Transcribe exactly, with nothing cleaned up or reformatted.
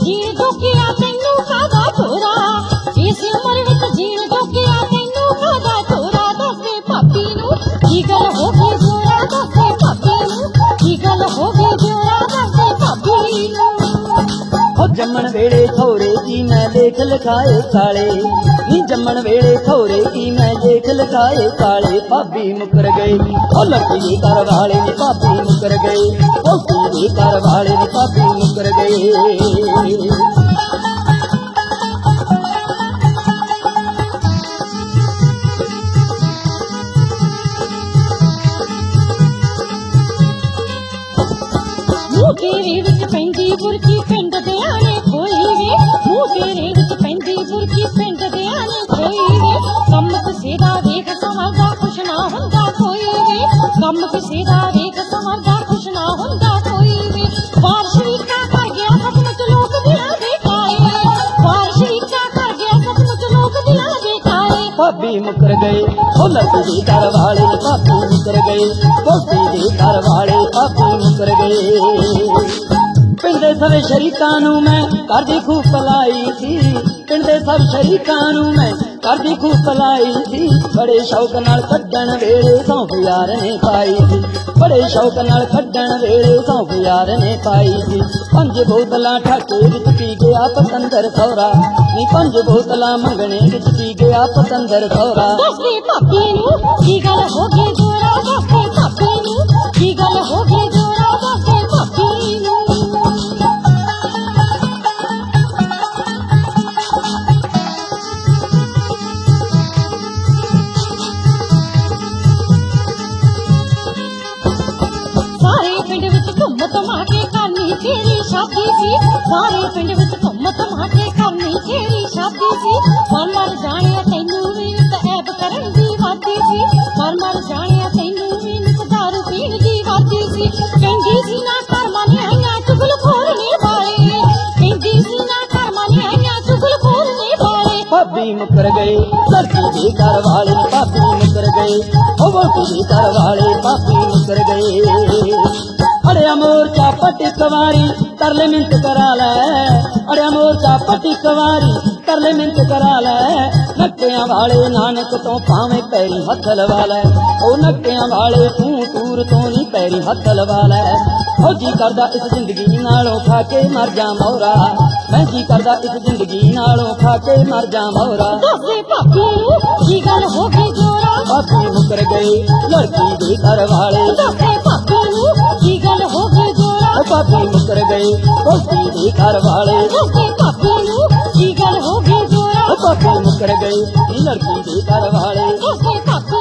ਜੀਣ ਜੋਗਿਆ ਤੈਨੂੰ ਕਾਹਦਾ ਚੋਰਾ, ਇਸ ਉਮਰ ਵਿੱਚ ਜੀਣ ਜੋਗਿਆ ਤੈਨੂੰ ਕਾਹਦਾ ਚੋਰਾ। ਦੱਸੇ ਭਾਬੀ ਨੂੰ ਕੀ ਗੱਲ ਹੋ ਗਈ ਜੋਰਾ, ਦੱਸੇ ਭਾਬੀ ਨੂੰ ਕੀ ਗੱਲ ਹੋ ਗਈ ਜੋਰਾ, ਦੱਸੇ ਭਾਬੀ ਨੂੰ। ਉਹ ਜੰਮਣ ਵੇਲੇ ਥੋੜੇ ਕੀ ਮੈਂ ਦੇਖ ਲਿਖਾਏ ਕਾਲੇ, ਨੀ ਜੰਮਣ ਵੇਲੇ ਥੋੜੇ ਕੀ ਮੈਂ ਦੇਖ ਲਿਖਾਏ ਕਾਲੇ। ਭਾਬੀ ਮੁਕਰ ਗਈ ਉਹ ਲੜਕੀ ਦੇ ਘਰ ਵਾਲੇ ਨੀ, ਭਾਬੀ ਮੁਕਰ ਗਈ ਉਹ ਦੇ ਘਰ ਵਾਲੇ ਨੀ, ਭਾਬੀ ਮੁਕਰ ਗਈ। ਮੂੰਹ ਤੇਰੇ ਵਿੱਚ ਪੈਂਦੀ ਬੁਰਕੀ ਪਿੰਡ ਦੇ ਆਣੇ ਕੋਈ ਵੇ, ਮੂੰਹ ਤੇਰੇ ਵਿੱਚ ਪੈਂਦੀ ਬੁਰਕੀ ਪਿੰਡ ਦੇ ਆਣੇ ਕੋਈ ਵੇ। ਕੰਮ ਕਿਸੇ ਦਾ ਵੇਖ ਸੰਵਰਦਾ ਕੁਛ ਨਾ ਹੁੰਦਾ ਕੋਈ ਵੇ, ਕੰਮ ਕਿਸੇ ਦਾ ਵੇਖ ਸੰਵਰਦਾ ਕੁਛ ਨਾ ਹੁੰਦਾ ਕੋਈ ਵੇ। ਵਾਰ ਸ਼ਰੀਕਾ ਕਰ ਗਿਆ ਸੱਚਮੁੱਚ ਲੋਕ ਦਿਲਾਂ ਦੇ ਕਾਲੇ, ਵਾਰ ਸ਼ਰੀਕਾ ਕਰ ਗਿਆ ਸੱਚਮੁੱਚ ਲੋਕ ਦਿਲਾਂ ਦੇ ਕਾਲੇ। ਭਾਬੀ ਮੁਕਰ ਗਏ ਉਹ ਲੜਕੀ ਦੇ ਘਰ ਵਾਲੇ ਨੀ, ਭਾਬੀ ਮੁਕਰ ਗਏ ਬੋਟੀ ਦੇ ਘਰ ਵਾਲੇ, ਭਾਬੀ ਮੁਕਰ ਗਏ। ਪਿੰਡ ਦੇ ਸਭ ਸ਼ਰੀਕਾਂ ਨੂੰ ਮੈਂ ਕਰਦੀ ਖੂਬ ਪਲਾਈ ਸੀ, ਪਿੰਡ ਦੇ ਸਭ ਸ਼ਰੀਕਾਂ ਨੂੰ ਮੈਂ ਕਰਦੀ ਖੂਬ ਪਲਾਈ ਸੀ। ਬੜੇ ਸ਼ੌਕ ਨਾਲ ਕੱਢਣ ਵੇਲੇ ਸੌਂਫ ਯਾਰ ਨੇ ਪਾਈ ਸੀ, ਬੜੇ ਸ਼ੌਕ ਨਾਲ ਕੱਢਣ ਵੇਲੇ ਸੌਂਫ ਯਾਰ ਨੇ ਪਾਈ ਸੀ। ਪੰਜ ਬੋਤਲਾਂ ਠਾਕੇ ਵਿੱਚ ਪੀ ਗਿਆ ਪਤੰਦਰ ਸੌਰਾ, ਨੀ ਪੰਜ ਬੋਤਲਾਂ ਮੰਗਣੇ ਵਿੱਚ ਪੀ ਗਿਆ ਪਤੰਦਰ ਸੌਰਾ। ਦੱਸੇ ਭਾਬੀ ਨੂੰ ਕੀ ਗੱਲ ਹੋ ਗਈ ਜੋਰਾ, ਦੱਸੇ ਭਾਬੀ ਨੂੰ ਕੀ ਗੱਲ ਹੋ ਗਈ ਜੋਰਾ, ਦੱਸੇ ਭਾਬੀ ਨੂੰ। ਸਾਰੇ ਪਿੰਡ ਵਿੱਚ ਘੁੰਮ ਧਮਾ ਕੇ ਕਰਨੀ ਤੇਰੀ ਸ਼ਾਦੀ ਸੀ, ਸਾਰੇ ਪਿੰਡ ਵਿੱਚ ਘੁੰਮ ਧਮਾ ਕੇ ਕਰਨੀ ਤੇਰੀ ਸ਼ਾਦੀ ਸੀ। ਮਰ ਮਰ ਜਾਣਿਆ ਤੈਨੂੰ ਵੀ ਨਿਤ ਐਬ ਕਰਨ ਦੀ ਵਾਦੀ ਸੀ, ਮਰ ਮਰ ਜਾਣਿਆ ਤੈਨੂੰ ਵੀ ਨਿਤ ਦਾਰੂ ਪੀਣ ਦੀ ਵਾਦੀ ਸੀ। ਕਹਿੰਦੀ ਸੀ ਨਾ ਘਰ ਮਾਨੀਆਂ ਚੁਗਲਖੋਰ ਨੇ ਵਾਲੇ, ਕਹਿੰਦੀ ਸੀ ਨਾ ਘਰ ਮਾਨੀਆਂ ਚੁਗਲਖੋਰ ਨੇ ਵਾਲੇ। ਭਾਬੀ ਮੁਕਰ ਗਏ ਲੜਕੀ ਦੇ ਘਰ ਵਾਲੇ, ਭਾਬੀ ਮੁਕਰ ਗਏ ਉਹ ਵੋਟੀ ਦੇ ਘਰ ਵਾਲੇ, ਭਾਬੀ ਮੁਕਰ ਗਏ। ਅੜਿਆ ਮੋਰਚਾ ਪੱਟੀ ਕਵਾਰੀ ਤਰਲੇ ਮਿੰਟ ਕਰਾ ਲੈ, ਅੜਿਆ ਮੋਰਚਾ ਪੱਟੀ ਕਵਾਰੀ ਤਰਲੇ ਮਿੰਟ ਕਰਾ ਲੈ। ਨੱਕਿਆਂ ਵਾਲੇ ਨਾਨਕ ਤੋਂ ਭਾਵੇਂ ਪੈਰੀ ਹੱਥ ਲਵਾ ਲੈ, ਉਹ ਨੱਕਿਆਂ ਵਾਲੇ ਤੂੰ ਟੂਰ ਤੋਂ ਨੀ ਪੈਰੀ ਹੱਥ ਲਵਾ ਲੈ। ਉਹ ਜੀ ਕਰਦਾ ਇਸ ਜ਼ਿੰਦਗੀ ਨਾਲੋਂ ਖਾ ਕੇ ਮਰ ਜਾ ਮੋਰਾ, ਮੈਂ ਜੀ ਕਰਦਾ ਇਸ ਜ਼ਿੰਦਗੀ ਨਾਲੋਂ ਖਾ ਕੇ ਮਰ ਜਾ ਮੋਰਾ। ਦੱਸੇ ਭਾਬੀ ਨੂੰ ਕੀ ਗੱਲ ਹੋ ਗਈ ਜੋਰਾ, ਭਾਬੀ ਮੁਕਰ ਗਈ ਲੜਕੀ ਦੇ ਘਰ ਵਾਲੇ। ਦੱਸੇ ਭਾਬੀ ਨੂੰ ਕੀ ਗੱਲ ਹੋ ਗਈ ਜੋਰਾ, ਭਾਬੀ ਮੁਕਰ ਗਈ ਬੋਟੀ ਦੇ ਘਰ ਵਾਲੇ। ਦੱਸੇ ਭਾਬੀ ਨੂੰ ਕੀ ਗੱਲ ਹੋ ਗਈ ਜੋਰਾ, ਭਾਬੀ ਮੁਕਰ ਗਈ ਲੜਕੀ ਦੇ ਘਰ ਵਾਲੇ। ਦੱਸੇ ਭਾਬੀ